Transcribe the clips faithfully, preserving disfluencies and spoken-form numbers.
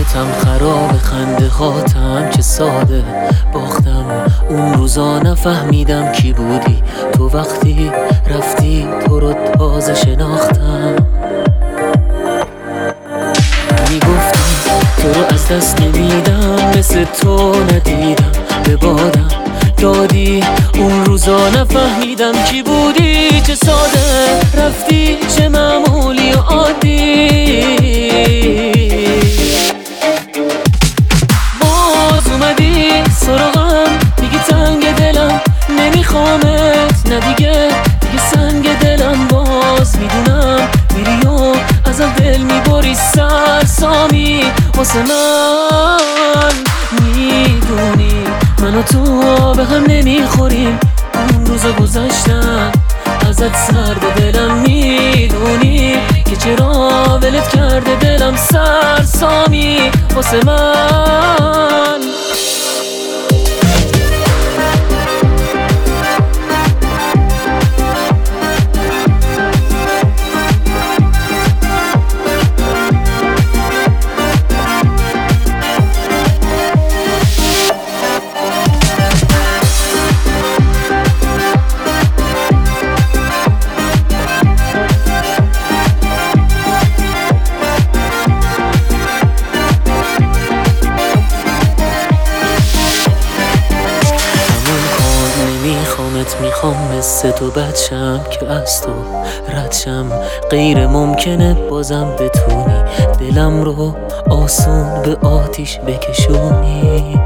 حیاتم خراب، خنده هاتم چه ساده. باختم اون روزا نفهمیدم کی بودی تو، وقتی رفتی تو رو تازه شناختم. میگفتم تو رو از دست نمیدم، مثل تو ندیدم به بادم دادی. اون روزا نفهمیدم کی بودی، چه ساده رفتی چه معمولی و عادی. باز اومدی سراغم، میگی تنگ دلم نمیخوامت، نه دیگه دیگه سنگ دلم. باز میدونم میری و ازم دل میبری سرسامی واسه من. میدونی من و تو به هم نمیخوریم، اون روزا گذشتن ازت سرد دلم. میدونی که چرا ولت کرده دلم سرسامی واسه من. میخوام مثل تو بچم که از تو ردشم، غیر ممکنه بازم بتونی دلم رو آسون به آتیش بکشونی.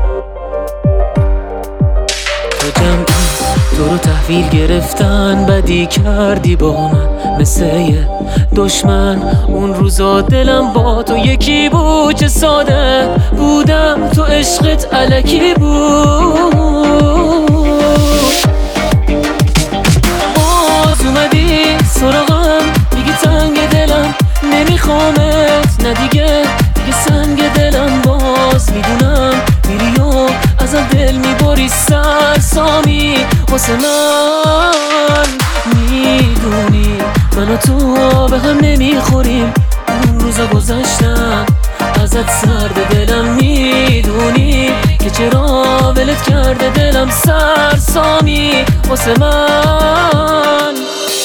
تو جمعی تو رو تحویل گرفتن، بدی کردی با من مثل یه دشمن. اون روزا دلم با تو یکی بود، چه ساده بودم تو عشقت الکی بود. اومدی سراغم، میگی تنگ دلم نمیخوامت، نه دیگه دیگه سنگ دلم. باز میدونم میری و ازم دل میبری سرسامی واسه من. میدونی من و تو به هم نمیخوریم، اون روزا گذشتن ازت سرد دلم. میدونی که چرا ولت کرده دلم سرسامی واسه من.